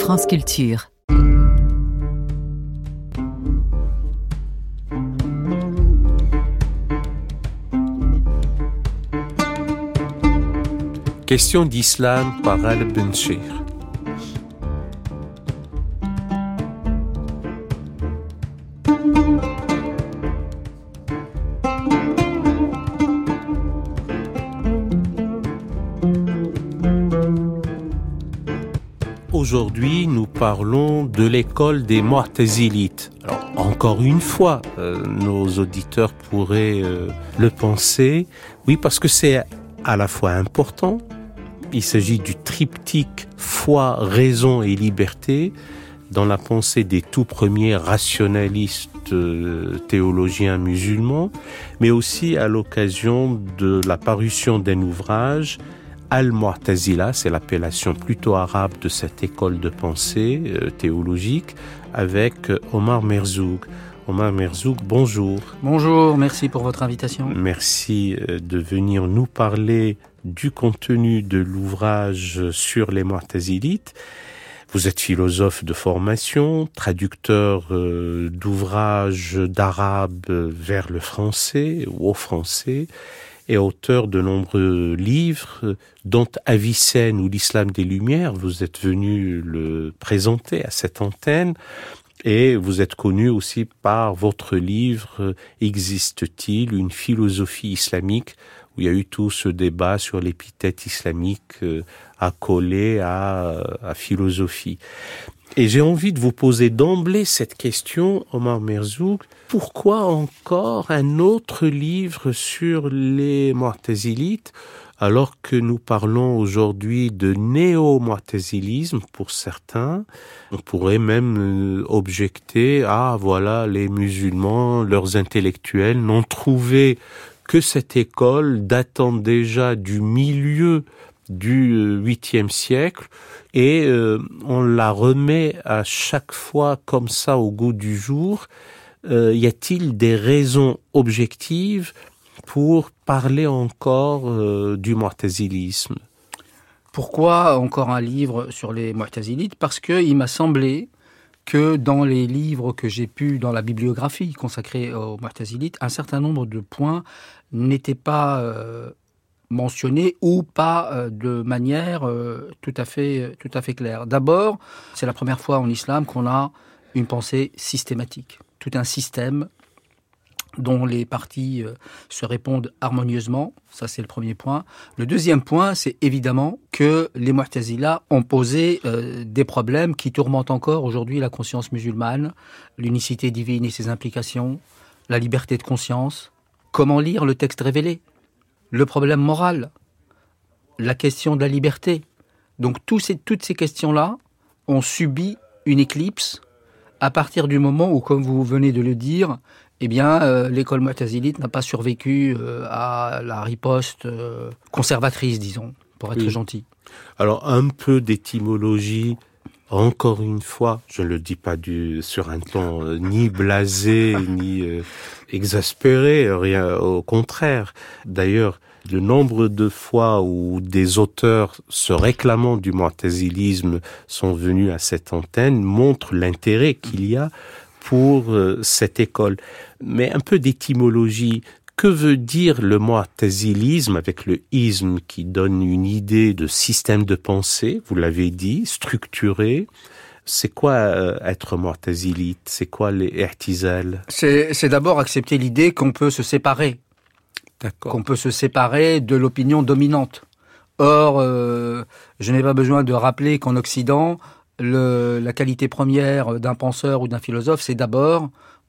France Culture. Question d'islam par Al-Benchir. Aujourd'hui, nous parlons de l'école des Mu'tazilites. Alors, encore une fois, nos auditeurs pourraient le penser. Oui, parce que c'est à la fois important. Il s'agit du triptyque foi, raison et liberté dans la pensée des tout premiers rationalistes théologiens musulmans, mais aussi à l'occasion de la parution d'un ouvrage, Al-Mu'tazila, c'est l'appellation plutôt arabe de cette école de pensée théologique, avec Omar Merzoug. Omar Merzoug, bonjour. Bonjour, merci pour votre invitation. Merci de venir nous parler du contenu de l'ouvrage sur les Mu'tazilites. Vous êtes philosophe de formation, traducteur d'ouvrages d'arabe vers le français ou au français, et auteur de nombreux livres, dont Avicenne ou l'Islam des Lumières. Vous êtes venu le présenter à cette antenne. Et vous êtes connu aussi par votre livre « Existe-t-il une philosophie islamique ?» où il y a eu tout ce débat sur l'épithète islamique accolée à philosophie. Et j'ai envie de vous poser d'emblée cette question, Omar Merzoug. Pourquoi encore un autre livre sur les Mu'tazilites alors que nous parlons aujourd'hui de néo-mu'tazilisme pour certains? On pourrait même objecter, voilà, les musulmans, leurs intellectuels n'ont trouvé que cette école datant déjà du milieu du 8e siècle et on la remet à chaque fois comme ça au goût du jour. Y a-t-il des raisons objectives pour parler encore du mu'tazilisme? Pourquoi encore un livre sur les Mu'tazilites? Parce qu'il m'a semblé que dans les livres que j'ai pu, dans la bibliographie consacrée aux Mu'tazilites, un certain nombre de points n'étaient pas mentionnés ou pas de manière tout à fait claire. D'abord, c'est la première fois en islam qu'on a une pensée systématique, tout un système dont les parties se répondent harmonieusement. Ça, c'est le premier point. Le deuxième point, c'est évidemment que les Mu'tazila ont posé des problèmes qui tourmentent encore aujourd'hui la conscience musulmane, l'unicité divine et ses implications, la liberté de conscience, comment lire le texte révélé, le problème moral, la question de la liberté. Donc toutes ces questions-là ont subi une éclipse à partir du moment où, comme vous venez de le dire, l'école mu'tazilite n'a pas survécu à la riposte conservatrice, disons, pour être gentil. Alors, un peu d'étymologie, encore une fois, je ne le dis pas sur un ton ni blasé, ni exaspéré, rien, au contraire. D'ailleurs, le nombre de fois où des auteurs se réclamant du mu'tazilisme sont venus à cette antenne montre l'intérêt qu'il y a pour cette école. Mais un peu d'étymologie. Que veut dire le mu'tazilisme avec le isme qui donne une idée de système de pensée, vous l'avez dit, structuré? C'est quoi être mu'tazilite? C'est quoi les i'tizal? C'est d'abord accepter l'idée qu'on peut se séparer. D'accord. Qu'on peut se séparer de l'opinion dominante. Or, je n'ai pas besoin de rappeler qu'en Occident, la qualité première d'un penseur ou d'un philosophe, c'est d'abord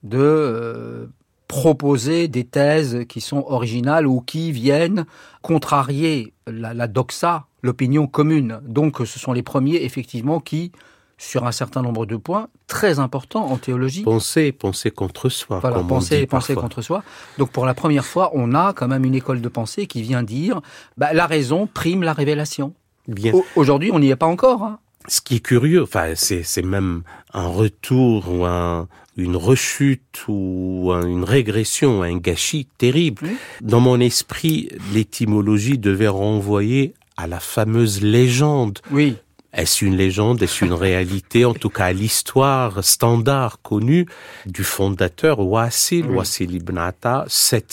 de proposer des thèses qui sont originales ou qui viennent contrarier la doxa, l'opinion commune. Donc ce sont les premiers, effectivement, qui, sur un certain nombre de points très importants en théologie... Penser contre soi. Voilà, comme penser contre soi. Donc pour la première fois, on a quand même une école de pensée qui vient dire la raison prime la révélation. Bien. Aujourd'hui, on n'y est pas encore, hein. Ce qui est curieux, c'est même un retour ou une rechute ou une régression, un gâchis terrible. Oui. Dans mon esprit, l'étymologie devait renvoyer à la fameuse légende. Oui. Est-ce une légende? Est-ce une réalité? En tout cas, l'histoire standard connue du fondateur Wassil ibn Ata,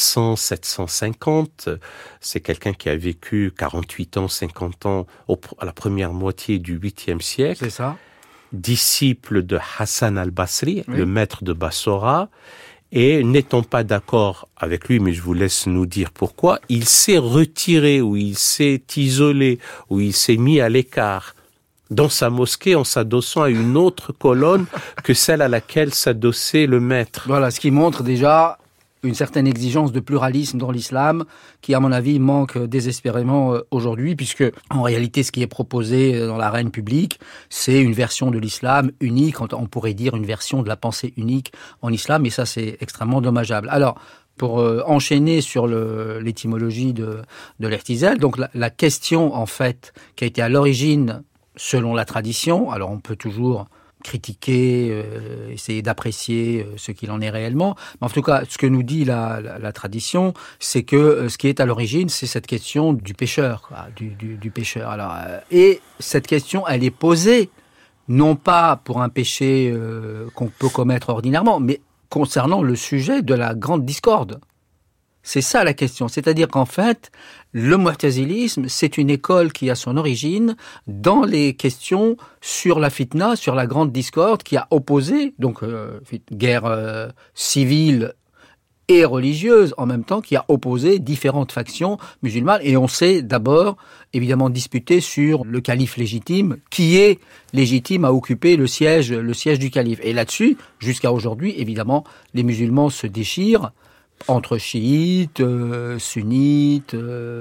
700-750. C'est quelqu'un qui a vécu 48 ans, 50 ans à la première moitié du 8e siècle. C'est ça. Disciple de Hassan al-Basri, le maître de Bassora. Et n'étant pas d'accord avec lui, mais je vous laisse nous dire pourquoi, il s'est retiré, ou il s'est isolé, ou il s'est mis à l'écart dans sa mosquée en s'adossant à une autre colonne que celle à laquelle s'adossait le maître. Voilà, ce qui montre déjà une certaine exigence de pluralisme dans l'islam qui, à mon avis, manque désespérément aujourd'hui, puisque en réalité, ce qui est proposé dans l'arène publique, c'est une version de l'islam unique, on pourrait dire une version de la pensée unique en islam, et ça, c'est extrêmement dommageable. Alors, pour enchaîner sur l'étymologie de l'Ihtizal, donc la question, en fait, qui a été à l'origine, selon la tradition, alors on peut toujours critiquer, essayer d'apprécier ce qu'il en est réellement. Mais en tout cas, ce que nous dit la tradition, c'est que ce qui est à l'origine, c'est cette question du pécheur, quoi, du pécheur. Alors, et cette question, elle est posée non pas pour un péché qu'on peut commettre ordinairement, mais concernant le sujet de la grande discorde. C'est ça la question. C'est-à-dire qu'en fait, le mu'tazilisme, c'est une école qui a son origine dans les questions sur la fitna, sur la grande discorde qui a opposé, donc guerre civile et religieuse en même temps, qui a opposé différentes factions musulmanes. Et on s'est d'abord évidemment disputé sur le calife légitime, qui est légitime à occuper le siège du calife. Et là-dessus, jusqu'à aujourd'hui, évidemment, les musulmans se déchirent entre chiites, sunnites,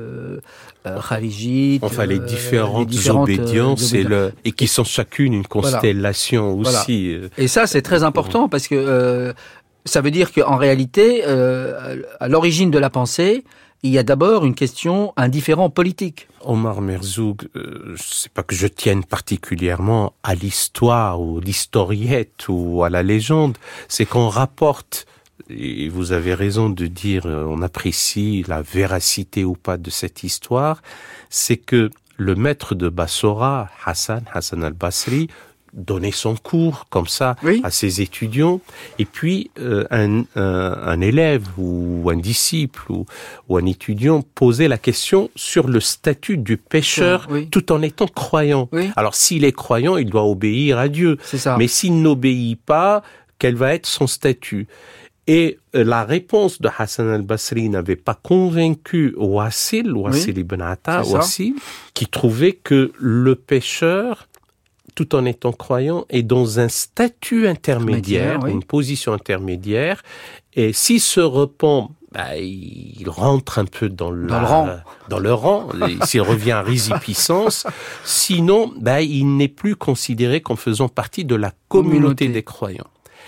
kharijites. Enfin, les différentes obédiences et qui sont chacune une constellation aussi. Voilà. Et ça, c'est très important parce que ça veut dire qu'en réalité, à l'origine de la pensée, il y a d'abord une question, un différend politique. Omar Merzoug, c'est pas que je tienne particulièrement à l'histoire ou l'historiette ou à la légende, c'est qu'on rapporte. Et vous avez raison de dire, on apprécie la véracité ou pas de cette histoire, c'est que le maître de Bassora, Hassan al-Basri, donnait son cours comme ça à ses étudiants, et puis un élève ou un disciple ou un étudiant posait la question sur le statut du pécheur tout en étant croyant. Alors s'il est croyant, il doit obéir à Dieu, mais s'il n'obéit pas, quel va être son statut? Et la réponse de Hassan al-Basri n'avait pas convaincu Wassil ibn Ata, qui trouvait que le pécheur, tout en étant croyant, est dans un statut intermédiaire, une position intermédiaire, et s'il se repent, il rentre un peu dans le rang, s'il revient à rizipuissance, sinon, il n'est plus considéré comme faisant partie de la communauté des croyants.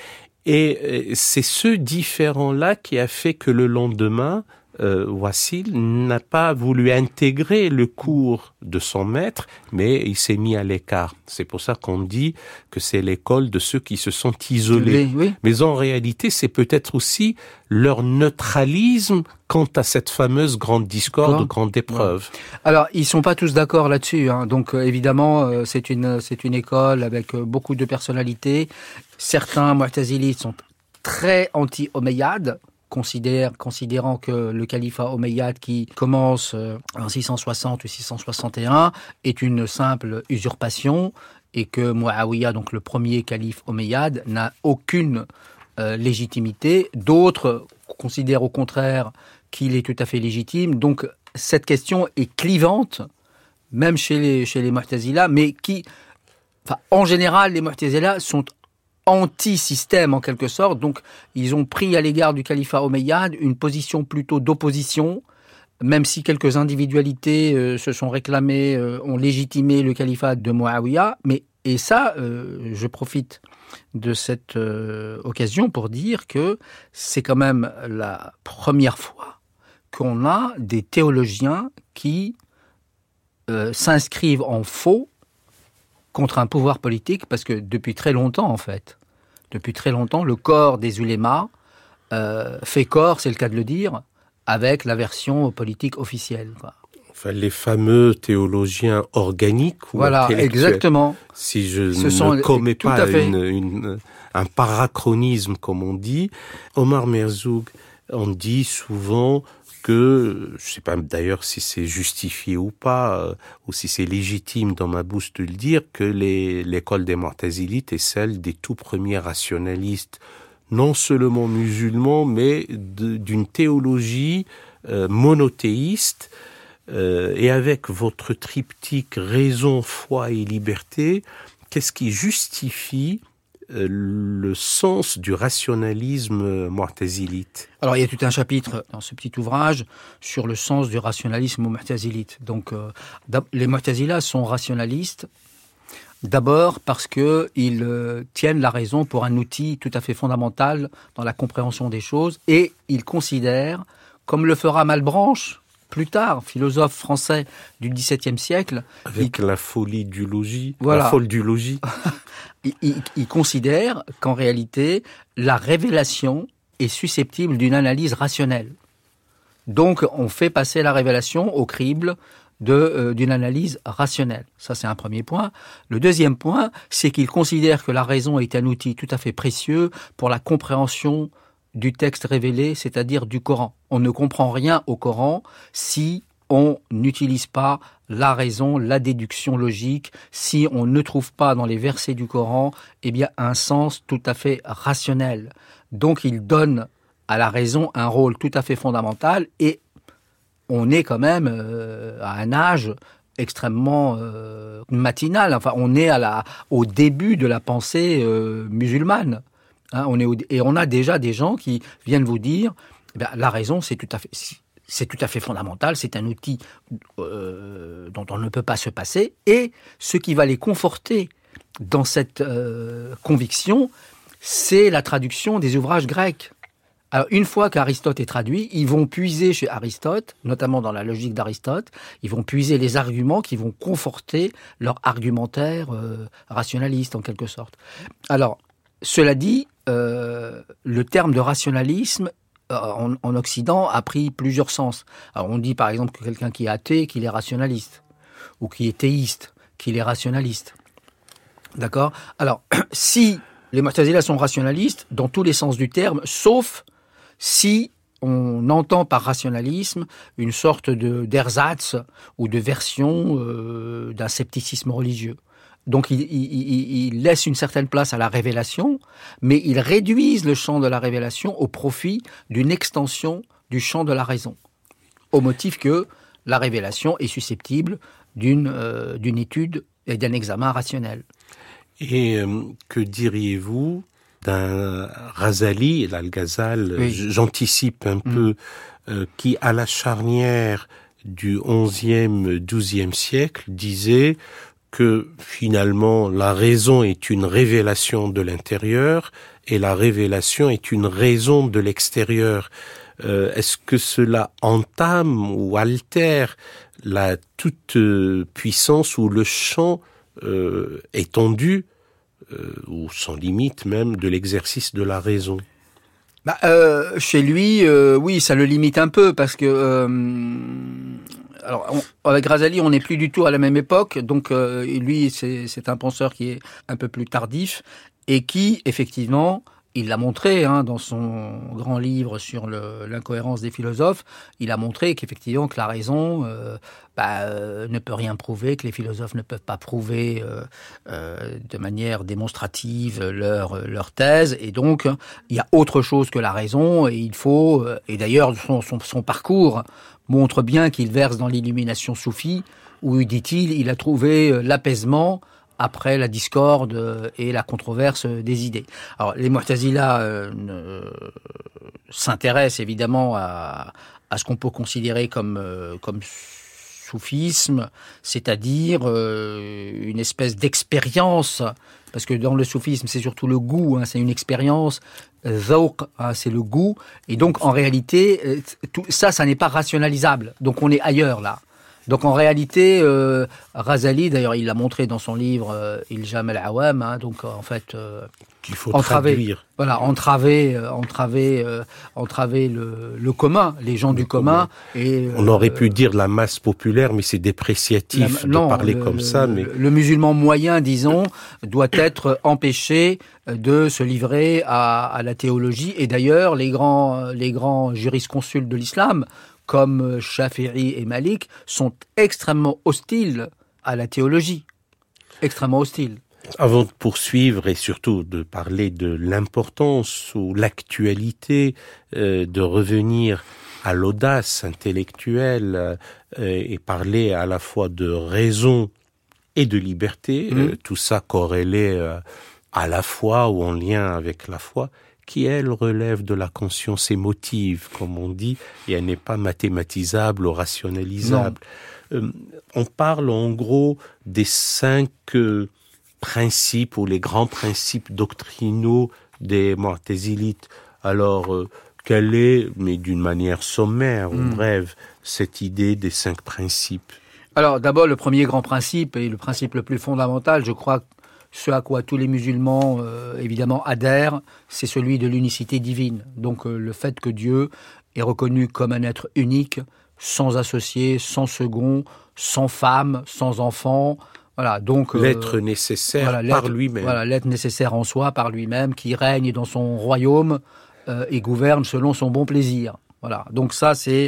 Et c'est ce différent-là qui a fait que le lendemain, Wassil n'a pas voulu intégrer le cours de son maître, mais il s'est mis à l'écart. C'est pour ça qu'on dit que c'est l'école de ceux qui se sont isolés. Mais en réalité, c'est peut-être aussi leur neutralisme quant à cette fameuse grande discorde, grande épreuve. Alors, ils sont pas tous d'accord là-dessus, hein. Donc évidemment, c'est une école avec beaucoup de personnalités. Certains mu'tazilites sont très anti-omeyyades, considérant que le califat omeyyade qui commence en 660 ou 661 est une simple usurpation et que Muawiyah, donc le premier calife omeyyade, n'a aucune légitimité. D'autres considèrent au contraire qu'il est tout à fait légitime. Donc cette question est clivante, même chez les Mu'tazila, mais en général, les Mu'tazila sont anti-système en quelque sorte, donc ils ont pris à l'égard du califat omeyyade une position plutôt d'opposition, même si quelques individualités se sont réclamées, ont légitimé le califat de Muawiyah, et ça, je profite de cette occasion pour dire que c'est quand même la première fois qu'on a des théologiens qui s'inscrivent en faux contre un pouvoir politique, parce que depuis très longtemps, en fait, le corps des ulémas fait corps, c'est le cas de le dire, avec la version politique officielle, quoi. les fameux théologiens organiques ou voilà, intellectuels. Exactement. Si je ne commets pas un parachronisme, comme on dit, Omar Merzoug, on dit souvent que, je ne sais pas d'ailleurs si c'est justifié ou pas, ou si c'est légitime dans ma bouche de le dire, que l'école des Mu'tazilites est celle des tout premiers rationalistes, non seulement musulmans, mais d'une théologie monothéiste, et avec votre triptyque raison, foi et liberté, qu'est-ce qui justifie le sens du rationalisme mu'tazilite? Alors, il y a tout un chapitre dans ce petit ouvrage sur le sens du rationalisme mu'tazilite. Donc, les mu'tazilas sont rationalistes, d'abord parce qu'ils tiennent la raison pour un outil tout à fait fondamental dans la compréhension des choses, et ils considèrent, comme le fera Malebranche, plus tard, philosophe français du XVIIe siècle. Avec la folie du logis, voilà. La folle du logis. Il considère qu'en réalité, la révélation est susceptible d'une analyse rationnelle. Donc, on fait passer la révélation au crible d'une analyse rationnelle. Ça, c'est un premier point. Le deuxième point, c'est qu'il considère que la raison est un outil tout à fait précieux pour la compréhension du texte révélé, c'est-à-dire du Coran. On ne comprend rien au Coran si on n'utilise pas la raison, la déduction logique, si on ne trouve pas dans les versets du Coran, un sens tout à fait rationnel. Donc il donne à la raison un rôle tout à fait fondamental, et on est quand même à un âge extrêmement matinal. Enfin, on est au début de la pensée musulmane. Hein, et on a déjà des gens qui viennent vous dire, la raison, c'est tout à fait fondamental, c'est un outil dont on ne peut pas se passer, et ce qui va les conforter dans cette conviction, c'est la traduction des ouvrages grecs. Alors, une fois qu'Aristote est traduit, ils vont puiser chez Aristote, notamment dans la logique d'Aristote, ils vont puiser les arguments qui vont conforter leur argumentaire rationaliste, en quelque sorte. Alors, cela dit, le terme de rationalisme en Occident a pris plusieurs sens. Alors on dit par exemple que quelqu'un qui est athée, qu'il est rationaliste, ou qui est théiste, qu'il est rationaliste. D'accord ? Alors, si les Mu'tazilas sont rationalistes, dans tous les sens du terme, sauf si on entend par rationalisme une sorte d'ersatz ou de version d'un scepticisme religieux. Donc ils laissent une certaine place à la révélation, mais ils réduisent le champ de la révélation au profit d'une extension du champ de la raison, au motif que la révélation est susceptible d'une étude et d'un examen rationnel. Et que diriez-vous d'un Ghazali, l'Al-Ghazal, oui. J'anticipe un peu, qui à la charnière du XIe, XIIe siècle disait que finalement la raison est une révélation de l'intérieur et la révélation est une raison de l'extérieur. Est-ce que cela entame ou altère la toute puissance ou le champ étendu ou sans limite même de l'exercice de la raison? Chez lui, oui, ça le limite un peu parce que avec Ghazali, on n'est plus du tout à la même époque, donc lui, c'est un penseur qui est un peu plus tardif et qui, effectivement, il l'a montré dans son grand livre sur l'incohérence des philosophes, il a montré qu'effectivement que la raison ne peut rien prouver, que les philosophes ne peuvent pas prouver de manière démonstrative leur thèse, et donc il y a autre chose que la raison, et il faut, et d'ailleurs son parcours montre bien qu'il verse dans l'illumination soufie, où, dit-il, il a trouvé l'apaisement après la discorde et la controverse des idées. Alors, les Mu'tazilas s'intéressent évidemment à ce qu'on peut considérer comme soufisme, c'est-à-dire une espèce d'expérience, parce que dans le soufisme, c'est surtout le goût, c'est une expérience, zawq, c'est le goût, et donc en réalité, tout ça n'est pas rationalisable, donc on est ailleurs là. Donc en réalité, Ghazali, d'ailleurs il l'a montré dans son livre Iljam al-Awam, donc en fait qu'il faut traduire. Voilà, entraver le commun, les gens du commun. Et on aurait pu dire la masse populaire, mais c'est dépréciatif de parler comme ça. Mais le musulman moyen, disons, doit être empêché de se livrer à la théologie. Et d'ailleurs, les grands jurisconsultes de l'islam, comme Shafi'i et Malik, sont extrêmement hostiles à la théologie. Extrêmement hostiles. Avant de poursuivre et surtout de parler de l'importance ou l'actualité de revenir à l'audace intellectuelle et parler à la fois de raison et de liberté, tout ça corrélé à la foi ou en lien avec la foi, qui elle relève de la conscience émotive, comme on dit, et elle n'est pas mathématisable ou rationalisable. On parle en gros des 5 principes ou les grands principes doctrinaux des Mu'tazilites. Alors, quelle est, mais d'une manière sommaire ou brève, cette idée des 5 principes? Alors, d'abord, le premier grand principe, et le principe le plus fondamental, je crois, ce à quoi tous les musulmans, évidemment, adhèrent, c'est celui de l'unicité divine. Donc, le fait que Dieu est reconnu comme un être unique, sans associé, sans second, sans femme, sans enfant. Voilà, donc l'être nécessaire par lui-même. Voilà, l'être nécessaire en soi par lui-même, qui règne dans son royaume et gouverne selon son bon plaisir. Voilà, donc ça c'est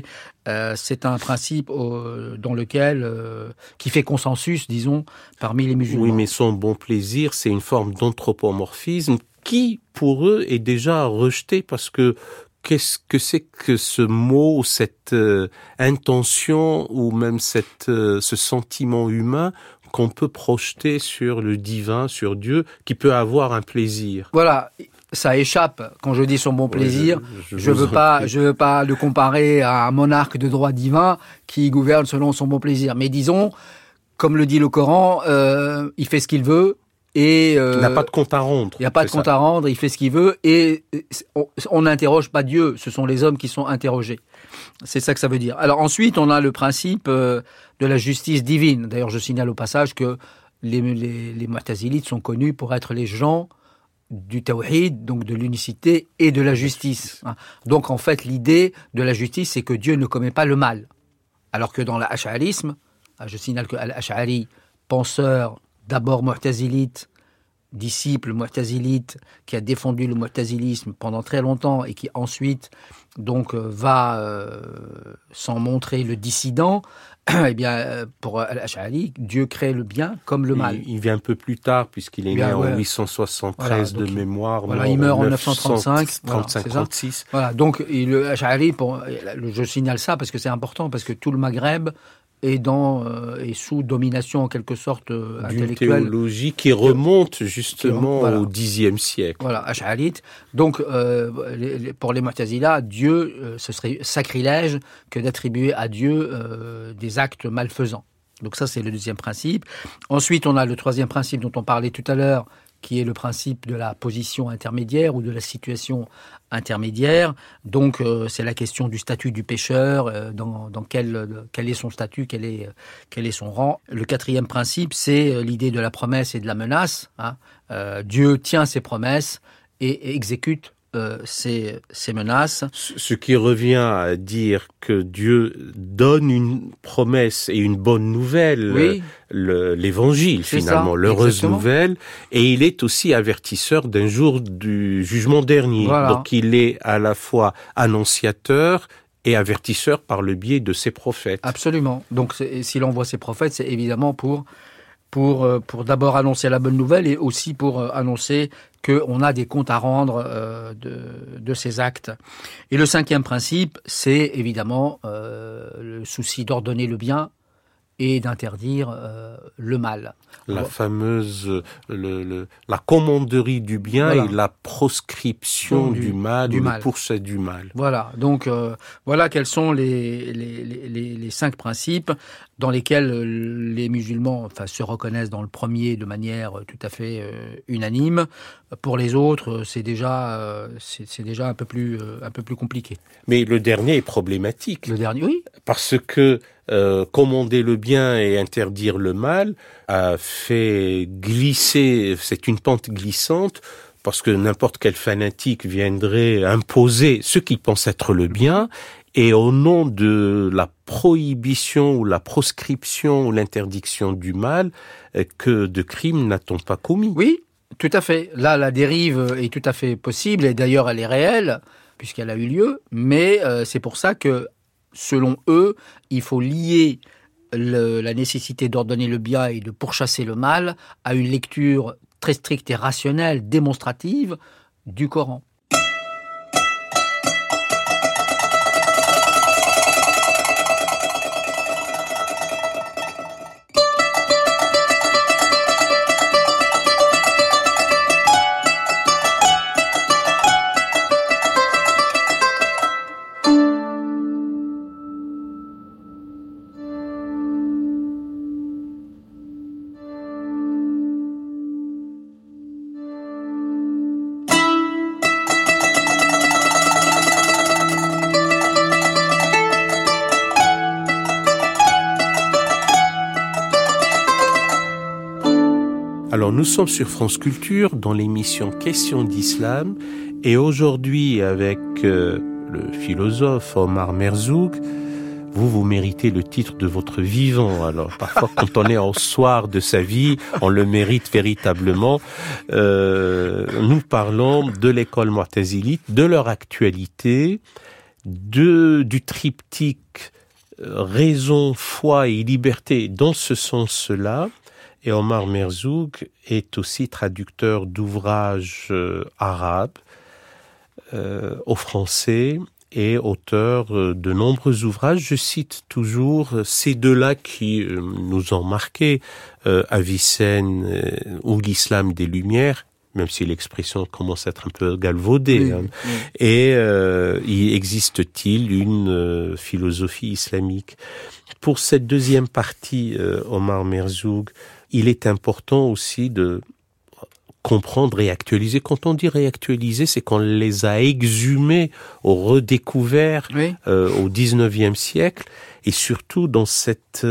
un principe dans lequel qui fait consensus, disons, parmi les musulmans. Oui, mais son bon plaisir, c'est une forme d'anthropomorphisme qui, pour eux, est déjà rejeté parce que qu'est-ce que c'est que ce mot, cette intention ou même ce sentiment humain qu'on peut projeter sur le divin, sur Dieu, qui peut avoir un plaisir. Voilà, ça échappe. Quand je dis son bon plaisir, je veux pas le comparer à un monarque de droit divin qui gouverne selon son bon plaisir. Mais disons, comme le dit le Coran, il fait ce qu'il veut. Et il n'a pas de compte à rendre. Il n'y a pas de compte à rendre, il fait ce qu'il veut, et on n'interroge pas Dieu, ce sont les hommes qui sont interrogés. C'est ça que ça veut dire. Alors ensuite, on a le principe de la justice divine. D'ailleurs, je signale au passage que les Mu'tazilites sont connus pour être les gens du tawhid, donc de l'unicité et de la justice. Donc en fait, l'idée de la justice, c'est que Dieu ne commet pas le mal. Alors que dans l'ash'arisme, je signale que Al-Ash'ari, penseur d'abord mu'tazilite, disciple mu'tazilite, qui a défendu le mu'tazilisme pendant très longtemps et qui ensuite donc va s'en montrer le dissident. Eh bien, pour Al-Ash'ari, Dieu crée le bien comme le mal. Il vient un peu plus tard, puisqu'il est né en 873 de mémoire. Voilà, il meurt en 935. 36. Voilà, donc le Ash'ari, je signale ça parce que c'est important, parce que tout le Maghreb est sous domination en quelque sorte intellectuelle. D'une théologie qui remonte justement au Xe siècle. Voilà, ash'arite. Donc, pour les Mu'tazila, Dieu, ce serait sacrilège que d'attribuer à Dieu des actes malfaisants. Donc ça, c'est le deuxième principe. Ensuite, on a le troisième principe dont on parlait tout à l'heure, qui est le principe de la position intermédiaire ou de la situation intermédiaire. Donc, c'est la question du statut du pécheur, dans quel est son statut, quel est son rang. Le quatrième principe, c'est l'idée de la promesse et de la menace. Dieu tient ses promesses et exécute ces menaces. Ce qui revient à dire que Dieu donne une promesse et une bonne nouvelle, oui. L'évangile finalement, l'heureuse nouvelle, et il est aussi avertisseur d'un jour du jugement dernier. Voilà. Donc il est à la fois annonciateur et avertisseur par le biais de ses prophètes. Absolument. Donc s'il envoie ses prophètes, c'est évidemment pour d'abord annoncer la bonne nouvelle et aussi pour annoncer qu'on a des comptes à rendre de ces actes. Et le cinquième principe, c'est évidemment le souci d'ordonner le bien et d'interdire le mal. La fameuse, la commanderie du bien et la proscription du mal, le pourchais du mal. Voilà, donc voilà quels sont les 5 principes dans lesquels les musulmans se reconnaissent dans le premier de manière tout à fait unanime. Pour les autres, c'est déjà un peu plus compliqué. Mais le dernier est problématique. Le dernier, oui. Parce que commander le bien et interdire le mal a fait glisser, c'est une pente glissante parce que n'importe quel fanatique viendrait imposer ce qu'il pense être le bien, et au nom de la prohibition ou la proscription ou l'interdiction du mal, que de crimes n'a-t-on pas commis? Oui, tout à fait. Là, la dérive est tout à fait possible, et d'ailleurs elle est réelle, puisqu'elle a eu lieu, mais c'est pour ça que, selon eux, il faut lier la nécessité d'ordonner le bien et de pourchasser le mal à une lecture très stricte et rationnelle, démonstrative du Coran. Alors, nous sommes sur France Culture dans l'émission Questions d'Islam, et aujourd'hui avec le philosophe Omar Merzouk, vous méritez le titre de votre vivant. Alors, parfois, quand on est au soir de sa vie, on le mérite véritablement. Nous parlons de l'école mu'tazilite, de leur actualité, du triptyque raison, foi et liberté dans ce sens-là. Et Omar Merzouk est aussi traducteur d'ouvrages arabes au français et auteur de nombreux ouvrages. Je cite toujours ces deux-là qui nous ont marqués, Avicenne ou l'Islam des Lumières, même si l'expression commence à être un peu galvaudée. Oui. Et y existe-t-il une philosophie islamique? Pour cette deuxième partie, Omar Merzouk, il est important aussi de comprendre et actualiser. Quand on dit réactualiser, c'est qu'on les a exhumés ou redécouverts au 19e siècle, et surtout dans cette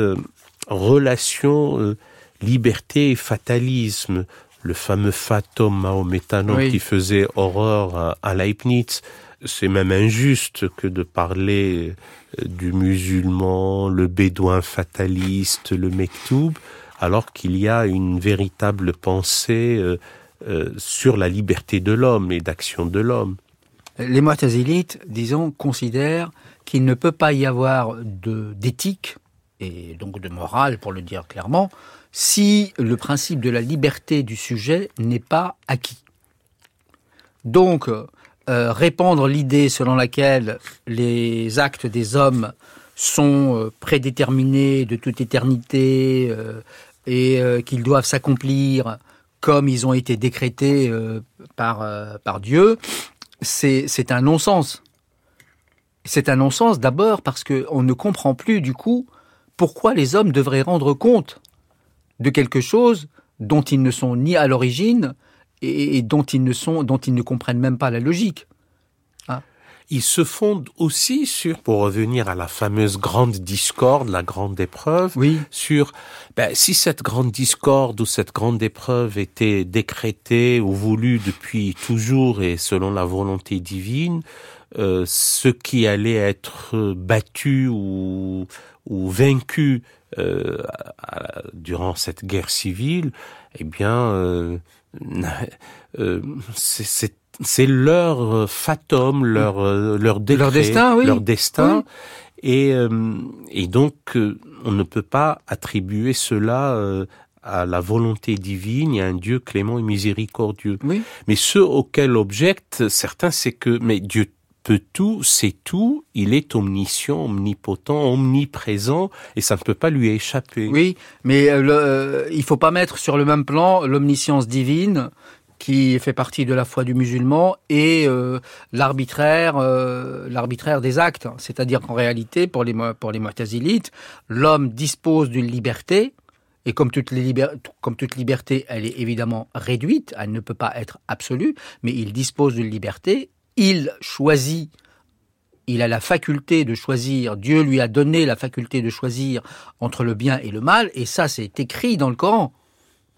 relation liberté et fatalisme, le fameux fatum mahométano qui faisait horreur à Leibniz. C'est même injuste que de parler du musulman, le bédouin fataliste, le mektoub, alors qu'il y a une véritable pensée sur la liberté de l'homme et d'action de l'homme. Les mu'tazilites, disons, considèrent qu'il ne peut pas y avoir d'éthique, et donc de morale, pour le dire clairement, si le principe de la liberté du sujet n'est pas acquis. Donc, répandre l'idée selon laquelle les actes des hommes sont prédéterminés de toute éternité et qu'ils doivent s'accomplir comme ils ont été décrétés par Dieu, c'est un non-sens. C'est un non-sens d'abord parce qu'on ne comprend plus du coup pourquoi les hommes devraient rendre compte de quelque chose dont ils ne sont ni à l'origine et dont ils ne comprennent même pas la logique. Il se fonde aussi sur, pour revenir à la fameuse grande discorde, la grande épreuve, sur si cette grande discorde ou cette grande épreuve était décrétée ou voulue depuis toujours et selon la volonté divine, ce qui allait être battu ou vaincu durant cette guerre civile, eh bien, c'est leur fatum, leur décret, leur destin, et donc on ne peut pas attribuer cela à la volonté divine et à un Dieu clément et miséricordieux. Mais ce auquel objectent certains, c'est que mais Dieu peut tout, sait tout, il est omniscient, omnipotent, omniprésent, et ça ne peut pas lui échapper. Oui, mais il faut pas mettre sur le même plan l'omniscience divine, qui fait partie de la foi du musulman, et l'arbitraire des actes. C'est-à-dire qu'en réalité, pour les mu'tazilites, l'homme dispose d'une liberté, et comme toute liberté, elle est évidemment réduite, elle ne peut pas être absolue, mais il dispose d'une liberté, il choisit, il a la faculté de choisir, Dieu lui a donné la faculté de choisir entre le bien et le mal, et ça c'est écrit dans le Coran.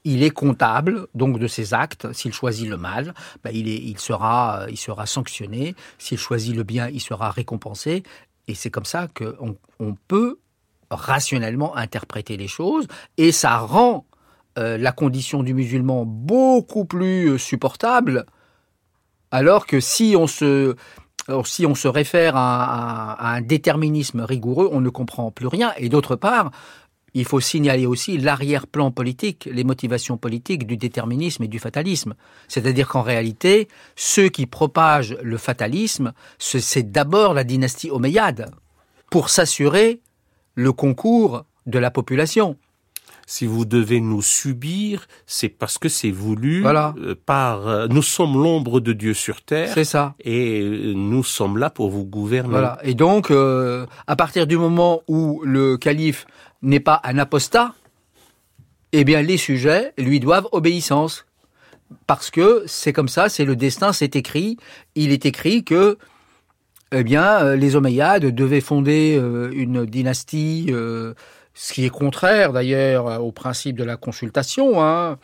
il est comptable donc de ses actes. S'il choisit le mal, il sera sanctionné. S'il choisit le bien, il sera récompensé. Et c'est comme ça qu'on peut rationnellement interpréter les choses, et ça rend la condition du musulman beaucoup plus supportable, alors que si on se réfère à un déterminisme rigoureux, on ne comprend plus rien. Et d'autre part, il faut signaler aussi l'arrière-plan politique, les motivations politiques du déterminisme et du fatalisme. C'est-à-dire qu'en réalité, ceux qui propagent le fatalisme, c'est d'abord la dynastie omeyyade, pour s'assurer le concours de la population. Si vous devez nous subir, c'est parce que c'est voulu par... nous sommes l'ombre de Dieu sur terre. C'est ça. Et nous sommes là pour vous gouverner. Voilà. Et donc, à partir du moment où le calife n'est pas un apostat, eh bien, les sujets lui doivent obéissance. Parce que c'est comme ça, c'est le destin, c'est écrit. Il est écrit que, eh bien, les Omeyyades devaient fonder une dynastie... ce qui est contraire d'ailleurs au principe de la consultation,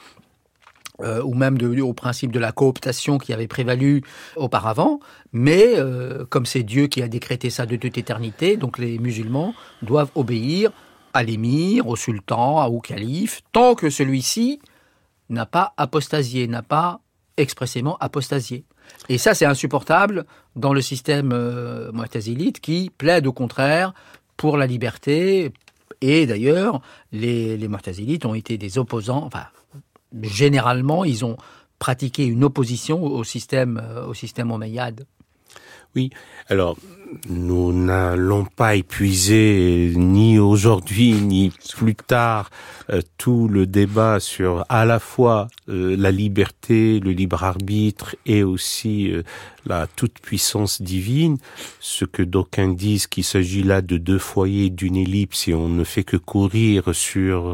ou même au principe de la cooptation qui avait prévalu auparavant. Mais comme c'est Dieu qui a décrété ça de toute éternité, donc les musulmans doivent obéir à l'émir, au sultan, au calife, tant que celui-ci n'a pas apostasié, n'a pas expressément apostasié. Et ça, c'est insupportable dans le système mu'tazilite qui plaide au contraire pour la liberté. Et d'ailleurs, les mu'tazilites ont été des opposants. Enfin, généralement, ils ont pratiqué une opposition au système omeyyade. Oui. Alors, nous n'allons pas épuiser ni aujourd'hui ni plus tard tout le débat sur à la fois la liberté, le libre arbitre et aussi la toute-puissance divine. Ce que d'aucuns disent qu'il s'agit là de deux foyers d'une ellipse et on ne fait que courir sur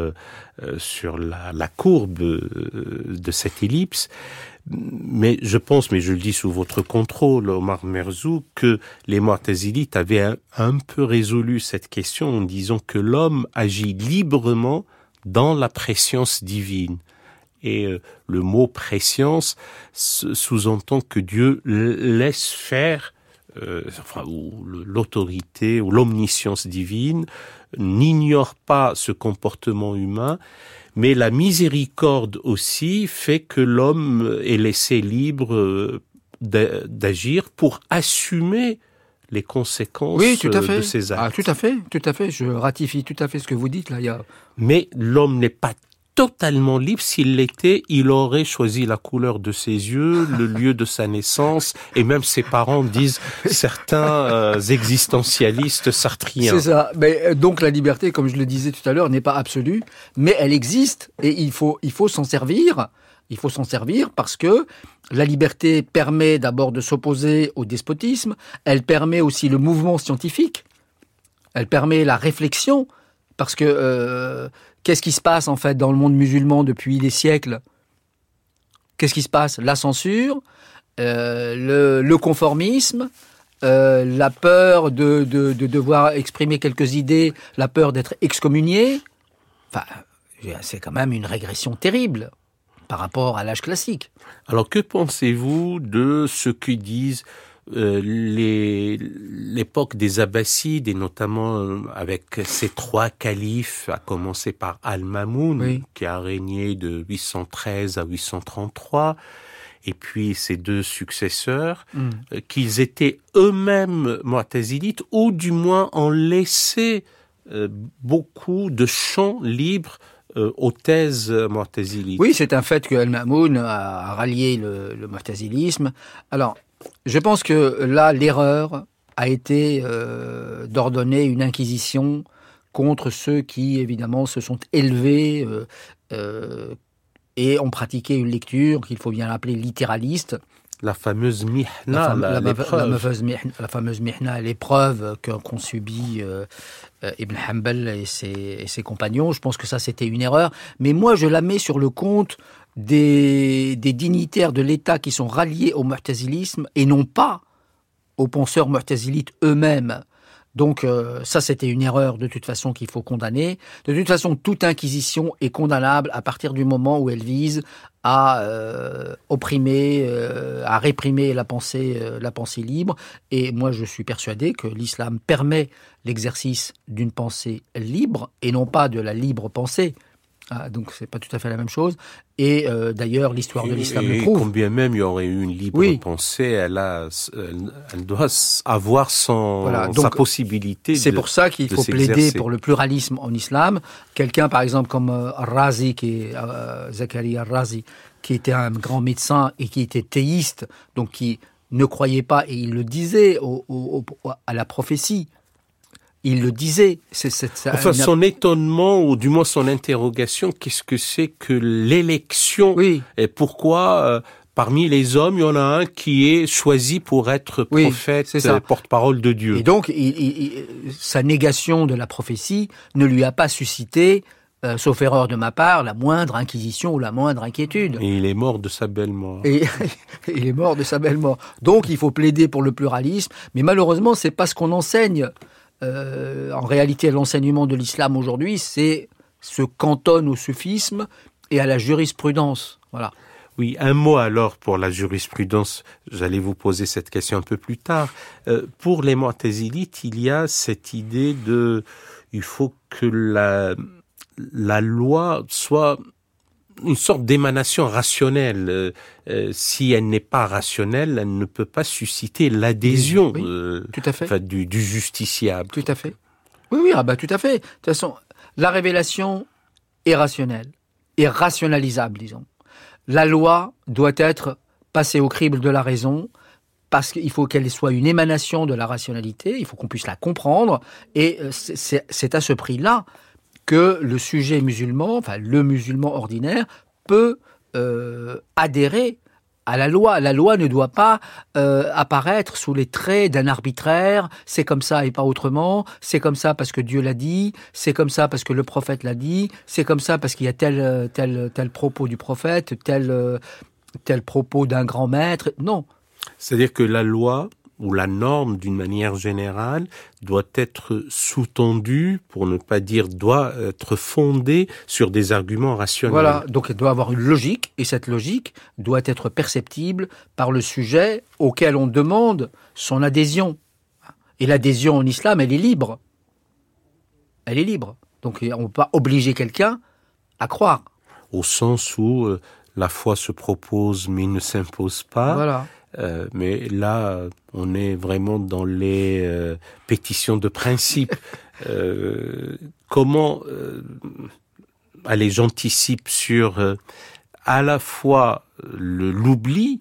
la courbe de cette ellipse. Mais je pense, mais je le dis sous votre contrôle, Omar Merzouk, que les Mu'tazilites avaient un peu résolu cette question en disant que l'homme agit librement dans la prescience divine. Et le mot prescience sous-entend que Dieu laisse faire, ou l'autorité ou l'omniscience divine n'ignore pas ce comportement humain. Mais la miséricorde aussi fait que l'homme est laissé libre d'agir pour assumer les conséquences de ses actes. Ah, tout à fait. Je ratifie tout à fait ce que vous dites là. Mais l'homme n'est pas totalement libre. S'il l'était, il aurait choisi la couleur de ses yeux, le lieu de sa naissance, et même ses parents, disent certains existentialistes sartriens. C'est ça. Mais donc la liberté, comme je le disais tout à l'heure, n'est pas absolue, mais elle existe et il faut s'en servir. Il faut s'en servir parce que la liberté permet d'abord de s'opposer au despotisme. Elle permet aussi le mouvement scientifique. Elle permet la réflexion parce que qu'est-ce qui se passe en fait dans le monde musulman depuis des siècles ? Qu'est-ce qui se passe ? La censure, le conformisme, la peur de devoir exprimer quelques idées, la peur d'être excommunié. Enfin, c'est quand même une régression terrible par rapport à l'âge classique. Alors que pensez-vous de ce que disent l'époque des Abbassides, et notamment avec ces trois califes, à commencer par Al-Mamoun, qui a régné de 813 à 833, et puis ses deux successeurs, qu'ils étaient eux-mêmes mu'tazilites, ou du moins ont laissé beaucoup de champs libres aux thèses mu'tazilites. Oui, c'est un fait que Al-Mamoun a rallié le mu'tazilisme. Alors, je pense que là, l'erreur a été d'ordonner une inquisition contre ceux qui, évidemment, se sont élevés et ont pratiqué une lecture qu'il faut bien l'appeler littéraliste. La fameuse mihna, la fameuse mihna, l'épreuve qu'ont subi Ibn Hanbal et ses compagnons. Je pense que ça, c'était une erreur. Mais moi, je la mets sur le compte des dignitaires de l'État qui sont ralliés au mu'tazilisme et non pas aux penseurs mu'tazilites eux-mêmes. Donc ça, c'était une erreur de toute façon qu'il faut condamner. De toute façon, toute inquisition est condamnable à partir du moment où elle vise à opprimer, à réprimer la pensée libre. Et moi, je suis persuadé que l'islam permet l'exercice d'une pensée libre et non pas de la libre pensée. Ah, donc c'est pas tout à fait la même chose. Et d'ailleurs, l'histoire de l'islam le prouve. Combien même il y aurait eu une libre pensée, elle doit avoir sa possibilité. C'est pour ça qu'il faut plaider pour le pluralisme en islam. Quelqu'un, par exemple, comme Al-Razi, Zakaria Al-Razi, qui était un grand médecin et qui était théiste, donc qui ne croyait pas, et il le disait à la prophétie. Il le disait. Son étonnement, ou du moins son interrogation, qu'est-ce que c'est que l'élection? Et pourquoi, parmi les hommes, il y en a un qui est choisi pour être prophète, porte-parole de Dieu? Et donc, sa négation de la prophétie ne lui a pas suscité, sauf erreur de ma part, la moindre inquisition ou la moindre inquiétude. Et il est mort de sa belle mort. Il est mort de sa belle mort. Donc, il faut plaider pour le pluralisme, mais malheureusement, c'est pas ce qu'on enseigne. En réalité, l'enseignement de l'islam aujourd'hui, se cantonne au soufisme et à la jurisprudence. Voilà. Oui, un mot alors pour la jurisprudence. J'allais vous poser cette question un peu plus tard. Pour les mu'tazilites, il y a cette idée il faut que la loi soit une sorte d'émanation rationnelle. Si elle n'est pas rationnelle, elle ne peut pas susciter l'adhésion tout à fait. Du justiciable. Tout à fait. Oui, tout à fait. De toute façon, la révélation est rationnelle, est rationalisable, disons. La loi doit être passée au crible de la raison, parce qu'il faut qu'elle soit une émanation de la rationalité, il faut qu'on puisse la comprendre, et c'est à ce prix-là que le sujet musulman, enfin le musulman ordinaire, peut adhérer à la loi. La loi ne doit pas apparaître sous les traits d'un arbitraire. C'est comme ça et pas autrement. C'est comme ça parce que Dieu l'a dit. C'est comme ça parce que le prophète l'a dit. C'est comme ça parce qu'il y a tel propos du prophète, tel propos d'un grand maître. Non. C'est-à-dire que la loi ou la norme, d'une manière générale, doit être sous-tendue, pour ne pas dire doit être fondée sur des arguments rationnels. Voilà, donc elle doit avoir une logique, et cette logique doit être perceptible par le sujet auquel on demande son adhésion. Et l'adhésion en islam, elle est libre. Elle est libre. Donc on ne peut pas obliger quelqu'un à croire. Au sens où la foi se propose mais ne s'impose pas. Voilà. Mais là, on est vraiment dans les pétitions de principe. Comment allez, j'anticipe sur à la fois l'oubli,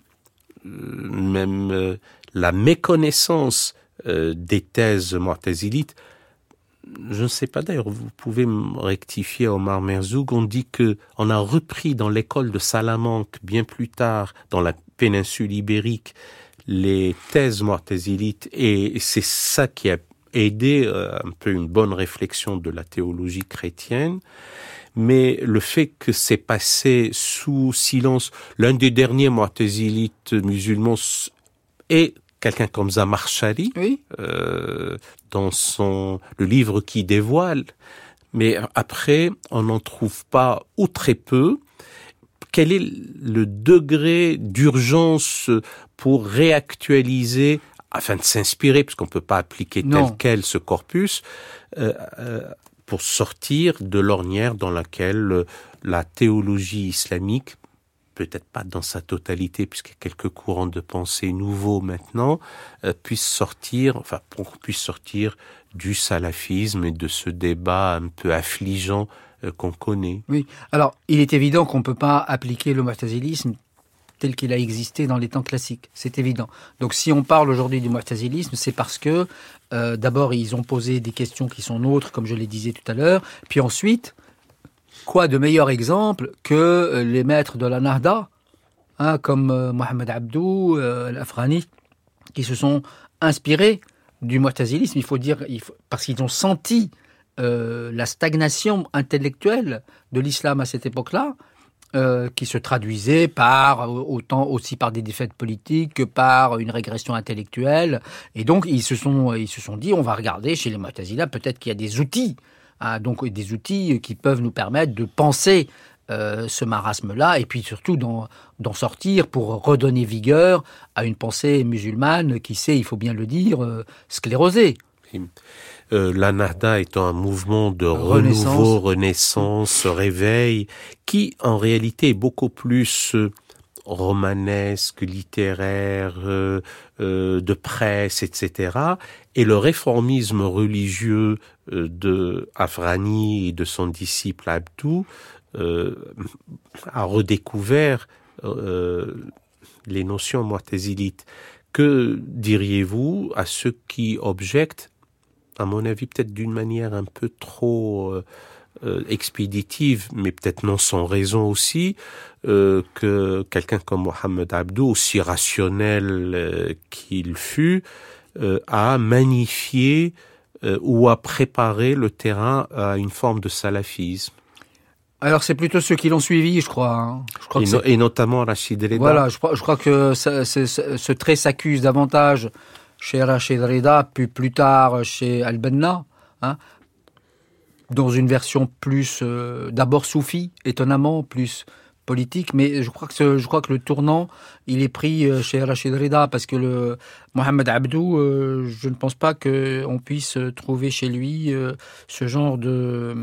même la méconnaissance des thèses mu'tazilites. Je ne sais pas, d'ailleurs, vous pouvez me rectifier, Omar Merzoug, on dit que on a repris dans l'école de Salamanque, bien plus tard, dans la péninsule ibérique, les thèses mu'tazilites, et c'est ça qui a aidé un peu une bonne réflexion de la théologie chrétienne. Mais le fait que c'est passé sous silence, l'un des derniers mu'tazilites musulmans est quelqu'un comme Zamakshari, dans le livre qui dévoile, mais après, on n'en trouve pas ou très peu. Quel est le degré d'urgence pour réactualiser, afin de s'inspirer, puisqu'on ne peut pas appliquer tel quel ce corpus, pour sortir de l'ornière dans laquelle la théologie islamique, peut-être pas dans sa totalité, puisqu'il y a quelques courants de pensée nouveaux maintenant, puisse sortir du salafisme et de ce débat un peu affligeant qu'on connaît. Oui. Alors, il est évident qu'on ne peut pas appliquer le mu'tazilisme tel qu'il a existé dans les temps classiques. C'est évident. Donc, si on parle aujourd'hui du mu'tazilisme, c'est parce que, d'abord, ils ont posé des questions qui sont nôtres, comme je les disais tout à l'heure, puis ensuite, quoi de meilleur exemple que les maîtres de la Nahda, comme Mohamed Abdou, l'Afrani, qui se sont inspirés du mu'tazilisme, parce qu'ils ont senti la stagnation intellectuelle de l'islam à cette époque-là, qui se traduisait autant aussi par des défaites politiques que par une régression intellectuelle. Et donc ils se sont dit, on va regarder chez les Mu'tazila, peut-être qu'il y a des outils, donc des outils qui peuvent nous permettre de penser ce marasme-là, et puis surtout d'en sortir pour redonner vigueur à une pensée musulmane qui s'est, il faut bien le dire, sclérosée. La Nahda étant un mouvement de renouveau, renaissance, réveil, qui en réalité est beaucoup plus romanesque, littéraire, de presse, etc. Et le réformisme religieux de Afrani et de son disciple Abdou a redécouvert les notions mu'tazilites. Que diriez-vous à ceux qui objectent, à mon avis, peut-être d'une manière un peu trop expéditive, mais peut-être non sans raison aussi, que quelqu'un comme Mohamed Abdou, aussi rationnel qu'il fut, a magnifié ou a préparé le terrain à une forme de salafisme? Alors c'est plutôt ceux qui l'ont suivi, je crois. Et notamment Rachid Reda. Voilà, je crois que ce trait s'accuse davantage chez Rachid Reda, puis plus tard chez Al-Banna, dans une version plus d'abord soufi, étonnamment, plus politique, mais je crois que le tournant, il est pris chez Rachid Reda, parce que le Mohamed Abdou, je ne pense pas qu'on puisse trouver chez lui ce genre de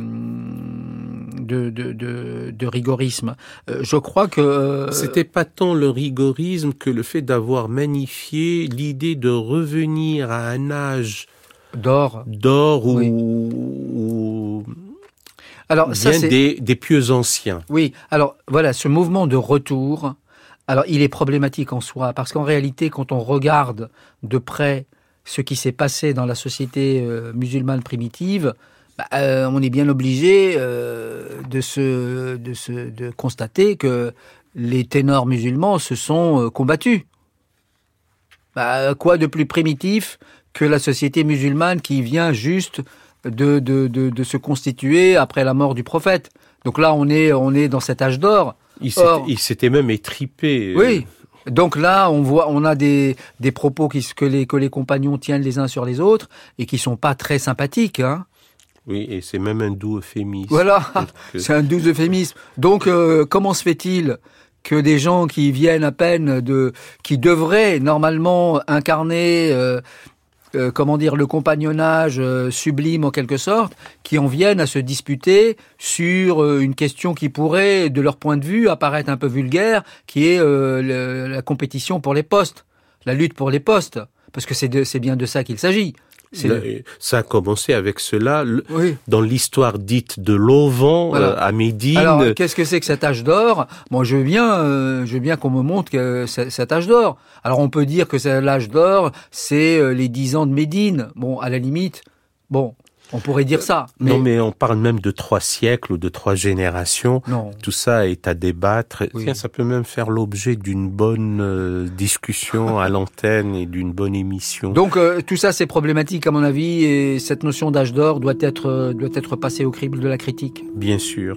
rigorisme. Je crois que c'était pas tant le rigorisme que le fait d'avoir magnifié l'idée de revenir à un âge d'or oui. ou alors, ça, des pieux anciens. Oui, alors voilà, ce mouvement de retour, alors il est problématique en soi, parce qu'en réalité, quand on regarde de près ce qui s'est passé dans la société musulmane primitive, on est bien obligé de constater que les ténors musulmans se sont combattus. Quoi de plus primitif que la société musulmane qui vient juste de se constituer après la mort du prophète. Donc là, on est dans cet âge d'or. Il s'était même étripé. Oui. Donc là, on a des propos que les compagnons tiennent les uns sur les autres et qui sont pas très sympathiques, hein. Oui, et c'est même un doux euphémisme. Voilà, c'est un doux euphémisme. Donc, comment se fait-il que des gens qui viennent à peine qui devraient normalement incarner le compagnonnage sublime en quelque sorte, qui en viennent à se disputer sur une question qui pourrait, de leur point de vue, apparaître un peu vulgaire, qui est la compétition pour les postes, la lutte pour les postes, parce que c'est bien de ça qu'il s'agit. Ça a commencé avec cela, oui. Dans l'histoire dite de l'Auvent, voilà. À Médine. Alors, qu'est-ce que c'est que cet âge d'or? Moi, je veux bien qu'on me montre que cet âge d'or. Alors, on peut dire que l'âge d'or, c'est les 10 ans de Médine. Bon, à la limite, on pourrait dire ça. Non, mais on parle même de 3 siècles ou de 3 générations. Non. Tout ça est à débattre. Oui. Tiens, ça peut même faire l'objet d'une bonne discussion à l'antenne et d'une bonne émission. Donc, tout ça, c'est problématique à mon avis, et cette notion d'âge d'or doit être passée au crible de la critique. Bien sûr.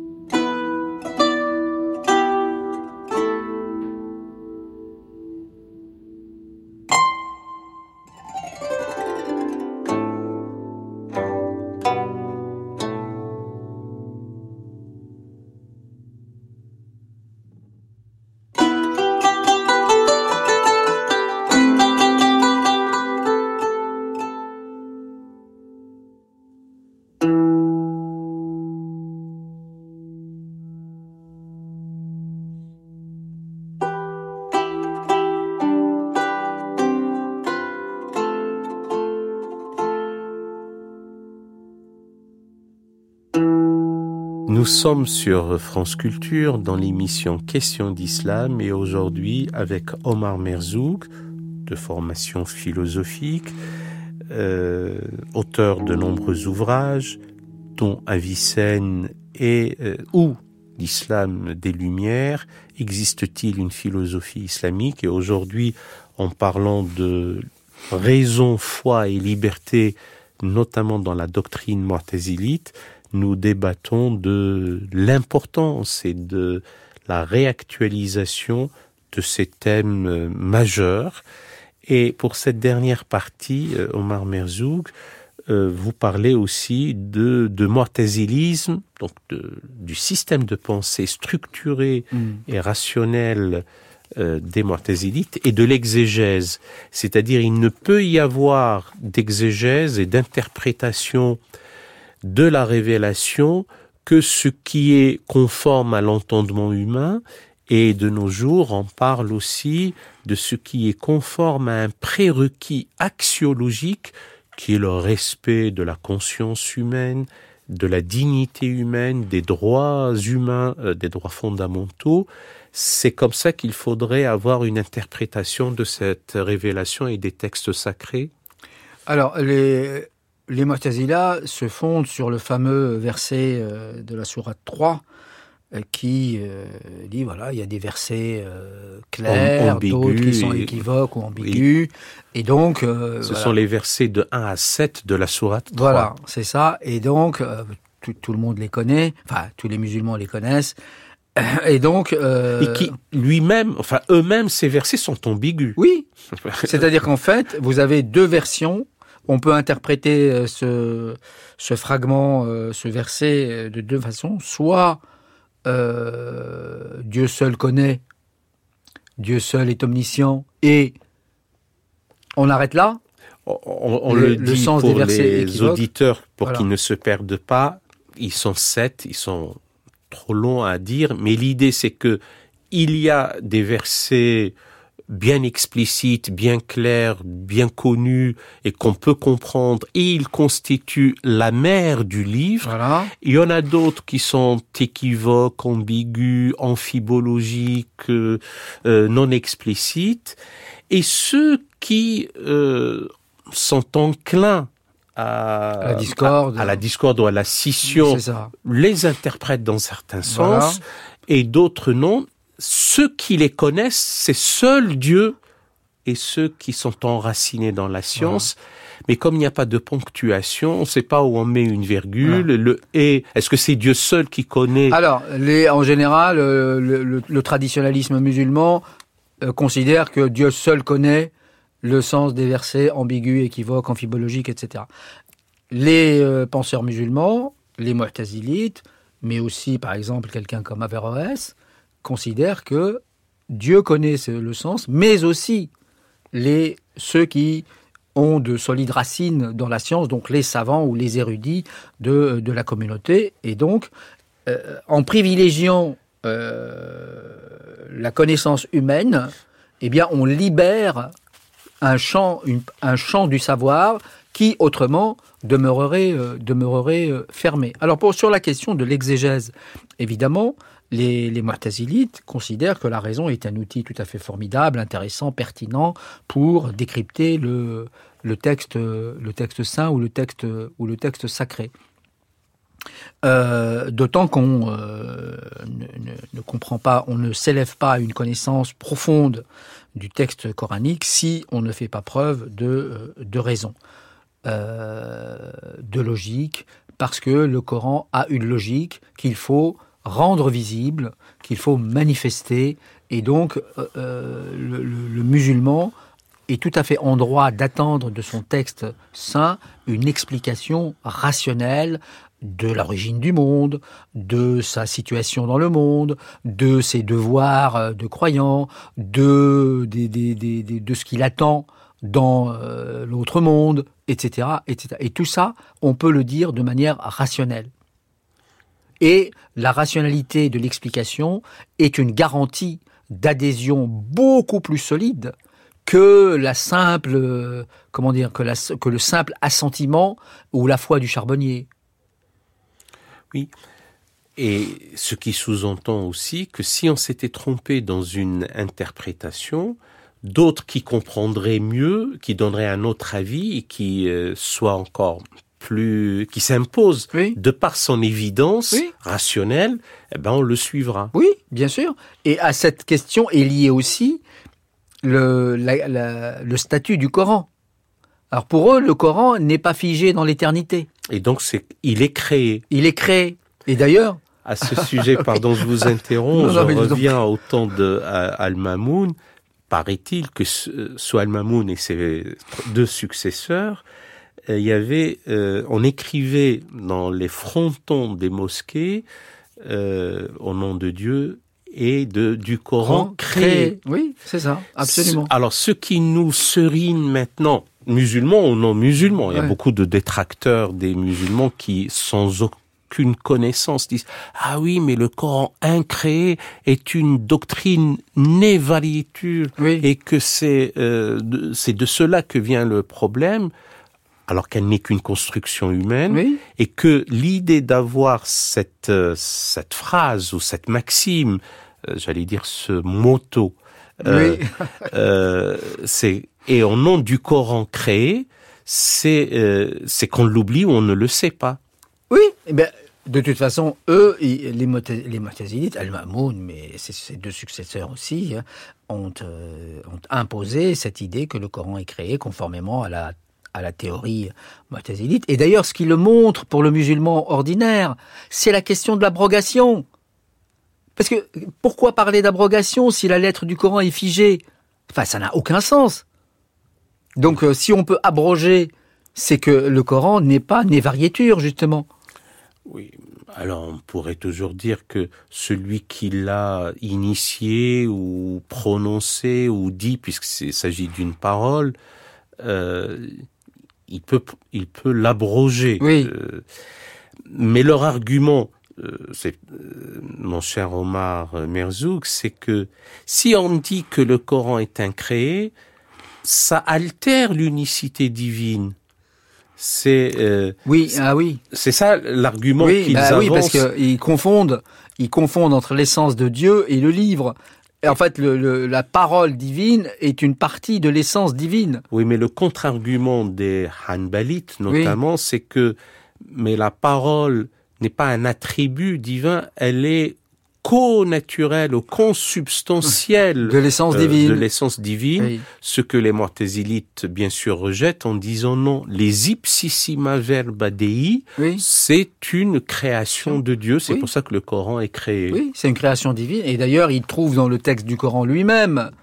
Nous sommes sur France Culture dans l'émission Questions d'Islam et aujourd'hui avec Omar Merzouk, de formation philosophique, auteur de nombreux ouvrages dont Avicenne et ou l'Islam des Lumières. Existe-t-il une philosophie islamique? Et aujourd'hui, en parlant de raison, foi et liberté, notamment dans la doctrine mu'tazilite, nous débattons de l'importance et de la réactualisation de ces thèmes majeurs. Et pour cette dernière partie, Omar Merzoug, vous parlez aussi de mu'tazilisme, donc du système de pensée structuré et rationnel des mu'tazilites et de l'exégèse. C'est-à-dire, il ne peut y avoir d'exégèse et d'interprétation de la révélation que ce qui est conforme à l'entendement humain. Et de nos jours, on parle aussi de ce qui est conforme à un prérequis axiologique qui est le respect de la conscience humaine, de la dignité humaine, des droits humains, des droits fondamentaux. C'est comme ça qu'il faudrait avoir une interprétation de cette révélation et des textes sacrés. Alors, les Mu'tazila se fondent sur le fameux verset de la sourate 3 qui dit, voilà, il y a des versets clairs, d'autres qui sont équivoques ou ambigus. Oui. Et donc... Ce sont les versets de 1 à 7 de la sourate 3. Voilà, c'est ça. Et donc, tout le monde les connaît, enfin, tous les musulmans les connaissent. Et donc... Et qui, lui-même, enfin, eux-mêmes, ces versets sont ambigus. Oui. C'est-à-dire qu'en fait, vous avez deux versions. On peut interpréter ce fragment, ce verset de deux façons. Soit Dieu seul connaît, Dieu seul est omniscient, et on arrête là. On le dit sens pour les auditeurs, pour qu'ils ne se perdent pas. Ils sont 7, ils sont trop longs à dire, mais l'idée c'est que il y a des versets bien explicites, bien clairs, bien connus et qu'on peut comprendre, et ils constituent la mère du livre. Voilà. Il y en a d'autres qui sont équivoques, ambigus, amphibologiques, non explicites, et ceux qui sont enclins à la discorde, à la discorde ou à la scission, les interprètent dans certains sens, et d'autres non. Ceux qui les connaissent, c'est seul Dieu et ceux qui sont enracinés dans la science. Mais comme il n'y a pas de ponctuation, on ne sait pas où on met une virgule. Le « et », est-ce que c'est Dieu seul qui connaît? Alors, en général, le traditionnalisme musulman considère que Dieu seul connaît le sens des versets ambigus, équivoques, amphibologiques, etc. Les penseurs musulmans, les mu'tazilites, mais aussi, par exemple, quelqu'un comme Averroès, considère que Dieu connaît le sens, mais aussi ceux qui ont de solides racines dans la science, donc les savants ou les érudits de la communauté. Et donc, en privilégiant la connaissance humaine, eh bien, on libère un champ du savoir qui, autrement, demeurerait fermé. Alors, sur la question de l'exégèse, évidemment, les mu'tazilites considèrent que la raison est un outil tout à fait formidable, intéressant, pertinent pour décrypter le texte saint ou le texte sacré. D'autant qu'on ne comprend pas, on ne s'élève pas à une connaissance profonde du texte coranique si on ne fait pas preuve de raison, de logique, parce que le Coran a une logique qu'il faut rendre visible, qu'il faut manifester, et donc le musulman est tout à fait en droit d'attendre de son texte saint une explication rationnelle de l'origine du monde, de sa situation dans le monde, de ses devoirs de croyant, de ce qu'il attend dans l'autre monde, etc., etc. Et tout ça, on peut le dire de manière rationnelle. Et la rationalité de l'explication est une garantie d'adhésion beaucoup plus solide que la simple, que le simple assentiment ou la foi du charbonnier. Oui. Et ce qui sous-entend aussi que si on s'était trompé dans une interprétation, d'autres qui comprendraient mieux, qui donneraient un autre avis et qui soit encore qui s'impose de par son évidence rationnelle, eh ben on le suivra. Oui, bien sûr. Et à cette question est lié aussi le statut du Coran. Alors pour eux, le Coran n'est pas figé dans l'éternité. Et donc, il est créé. Il est créé. Et d'ailleurs... À ce sujet, pardon, je vous interromps, je reviens au temps de Al-Mamoun. Paraît-il que sous Al-Mamoun et ses deux successeurs, il y avait, on écrivait dans les frontons des mosquées, au nom de Dieu et du Coran créé. Oui, c'est ça, absolument. Alors, ce qui nous serine maintenant, musulmans ou non musulmans, il y a beaucoup de détracteurs des musulmans qui, sans aucune connaissance, disent « Ah oui, mais le Coran incréé est une doctrine névaliture et que c'est de cela que vient le problème. » alors qu'elle n'est qu'une construction humaine, et que l'idée d'avoir cette phrase ou cette maxime, j'allais dire ce motto, c'est et au nom du Coran créé, c'est qu'on l'oublie ou on ne le sait pas. Oui, eh bien, de toute façon, eux, les Mu'tazilites, Al-Mamoun, mais ses deux successeurs aussi, ont imposé cette idée que le Coran est créé conformément à la théorie mu'tazilite. Et d'ailleurs, ce qui le montre pour le musulman ordinaire, c'est la question de l'abrogation. Parce que, pourquoi parler d'abrogation si la lettre du Coran est figée? Enfin, ça n'a aucun sens. Donc, si on peut abroger, c'est que le Coran n'est pas névariéture, justement. Oui, alors on pourrait toujours dire que celui qui l'a initié ou prononcé ou dit, puisqu'il s'agit d'une parole, il peut l'abroger. Oui. Mais leur argument, mon cher Omar Merzouk, c'est que si on dit que le Coran est incréé, ça altère l'unicité divine. C'est c'est ça l'argument qu'ils avancent. Oui, parce qu'ils confondent entre l'essence de Dieu et le livre. Et en fait, la parole divine est une partie de l'essence divine. Oui, mais le contre-argument des Hanbalites, notamment, c'est que mais la parole n'est pas un attribut divin, elle est co-naturelle ou consubstantielle de l'essence divine, oui. Ce que les Mu'tazilites bien sûr rejettent en disant non, les ipsissima verba Dei, c'est une création de Dieu, c'est pour ça que le Coran est créé. Oui, c'est une création divine, et d'ailleurs ils trouvent dans le texte du Coran lui-même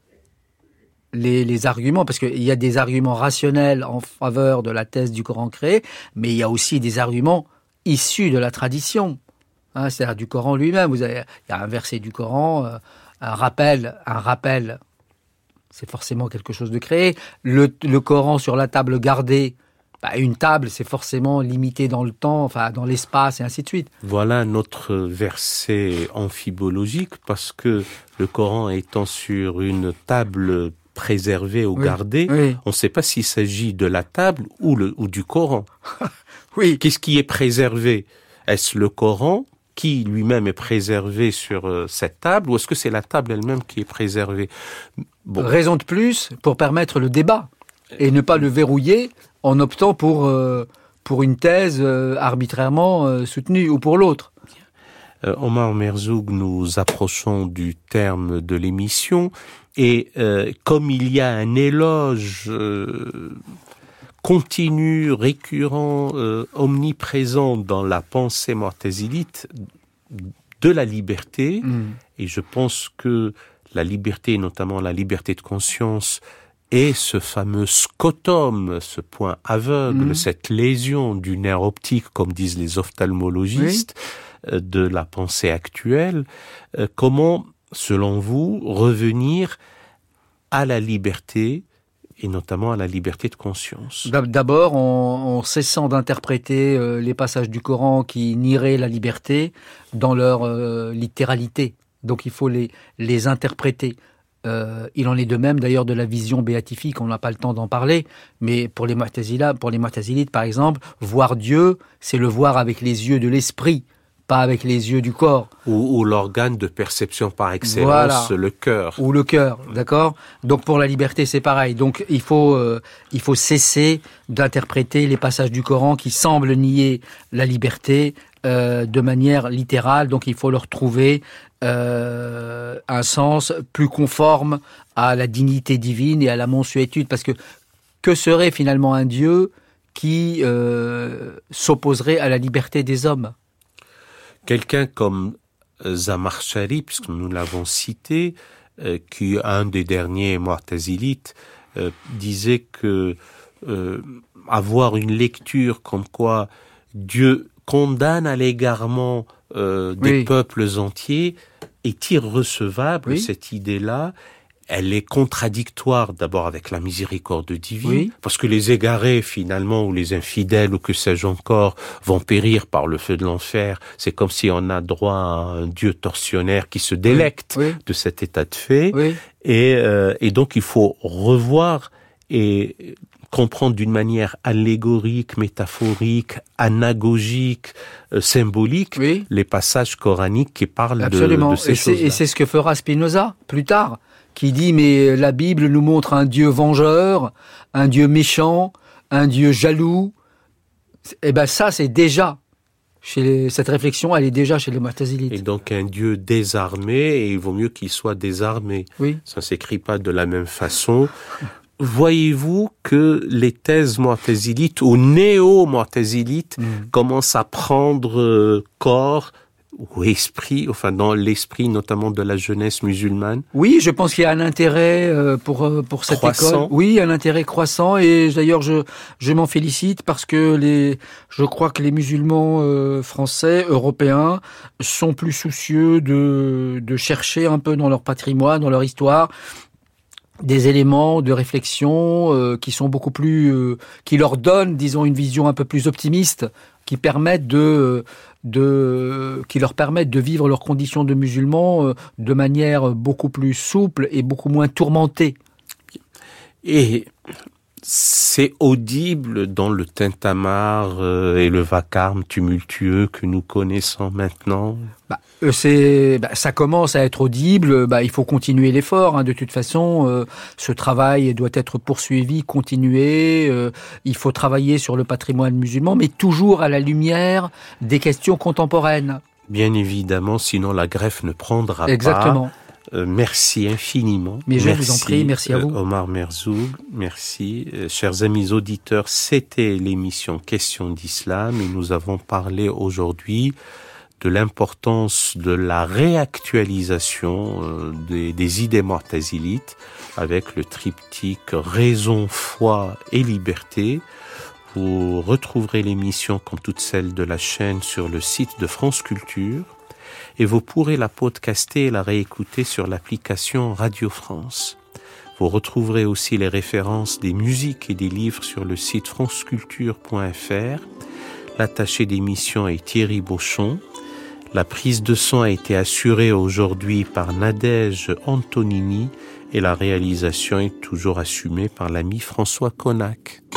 les arguments, parce qu'il y a des arguments rationnels en faveur de la thèse du Coran créé, mais il y a aussi des arguments issus de la tradition. C'est-à-dire du Coran lui-même. Il y a un verset du Coran, un rappel, c'est forcément quelque chose de créé. Le Coran sur la table gardée, une table, c'est forcément limité dans le temps, enfin dans l'espace et ainsi de suite. Voilà notre verset amphibologique, parce que le Coran étant sur une table préservée ou gardée, on ne sait pas s'il s'agit de la table ou du Coran. Oui. Qu'est-ce qui est préservé? Est-ce le Coran qui lui-même est préservé sur cette table, ou est-ce que c'est la table elle-même qui est préservée? Raison de plus pour permettre le débat et ne pas le verrouiller en optant pour une thèse arbitrairement soutenue ou pour l'autre. Omar Merzouk, nous approchons du terme de l'émission et comme il y a un éloge continu, récurrent, omniprésent dans la pensée mu'tazilite de la liberté, et je pense que la liberté, notamment la liberté de conscience, est ce fameux scotum, ce point aveugle, cette lésion du nerf optique, comme disent les ophtalmologistes, de la pensée actuelle. Comment, selon vous, revenir à la liberté, et notamment à la liberté de conscience? D'abord, en cessant d'interpréter les passages du Coran qui nieraient la liberté dans leur littéralité. Donc il faut les interpréter. Il en est de même d'ailleurs de la vision béatifique, on n'a pas le temps d'en parler, mais pour les Mu'tazilites par exemple, voir Dieu, c'est le voir avec les yeux de l'esprit, pas avec les yeux du corps. Ou l'organe de perception par excellence, le cœur. Ou le cœur, d'accord. Donc pour la liberté, c'est pareil. Donc il faut cesser d'interpréter les passages du Coran qui semblent nier la liberté de manière littérale. Donc il faut leur trouver un sens plus conforme à la dignité divine et à la mansuétude. Parce que serait finalement un Dieu qui s'opposerait à la liberté des hommes. Quelqu'un comme Zamakshari, puisque nous l'avons cité, qui est un des derniers Mu'tazilites, disait que avoir une lecture comme quoi Dieu condamne à l'égarement des peuples entiers est irrecevable. Oui. Cette idée-là, elle est contradictoire d'abord avec la miséricorde divine, parce que les égarés finalement, ou les infidèles, ou que sais-je encore, vont périr par le feu de l'enfer. C'est comme si on a droit à un Dieu tortionnaire qui se délecte de cet état de fait. Et donc il faut revoir et comprendre d'une manière allégorique, métaphorique, anagogique, symbolique, les passages coraniques qui parlent de ces choses-là. Et c'est ce que fera Spinoza plus tard, qui dit mais la Bible nous montre un Dieu vengeur, un Dieu méchant, un Dieu jaloux. Et ben ça c'est déjà cette réflexion, elle est déjà chez les Mu'tazilites. Et donc un Dieu désarmé, et il vaut mieux qu'il soit désarmé. Ça ne s'écrit pas de la même façon. Voyez-vous que les thèses mu'tazilites ou néo-mu'tazilites commencent à prendre corps ou esprit, enfin dans l'esprit notamment de la jeunesse musulmane? Oui, je pense qu'il y a un intérêt pour cette école. Oui, un intérêt croissant, et d'ailleurs je m'en félicite parce que je crois que les musulmans français, européens sont plus soucieux de chercher un peu dans leur patrimoine, dans leur histoire, des éléments de réflexion qui sont beaucoup plus, qui leur donnent, disons, une vision un peu plus optimiste, qui permettent qui leur permettent de vivre leurs conditions de musulmans de manière beaucoup plus souple et beaucoup moins tourmentée. Et c'est audible dans le tintamarre et le vacarme tumultueux que nous connaissons maintenant. Ça commence à être audible. Il faut continuer l'effort. De toute façon, ce travail doit être poursuivi, continué. Il faut travailler sur le patrimoine musulman, mais toujours à la lumière des questions contemporaines. Bien évidemment, sinon la greffe ne prendra pas. Exactement. Merci infiniment. Mais je vous en prie, merci à vous. Omar Merzoug, merci. Chers amis auditeurs, c'était l'émission Questions d'Islam, et nous avons parlé aujourd'hui de l'importance de la réactualisation des idées mu'tazilites avec le triptyque raison, foi et liberté. Vous retrouverez l'émission comme toutes celles de la chaîne sur le site de France Culture, et vous pourrez la podcaster et la réécouter sur l'application Radio France. Vous retrouverez aussi les références des musiques et des livres sur le site franceculture.fr. L'attaché d'émission est Thierry Beauchon. La prise de son a été assurée aujourd'hui par Nadège Antonini, et la réalisation est toujours assumée par l'ami François Connac.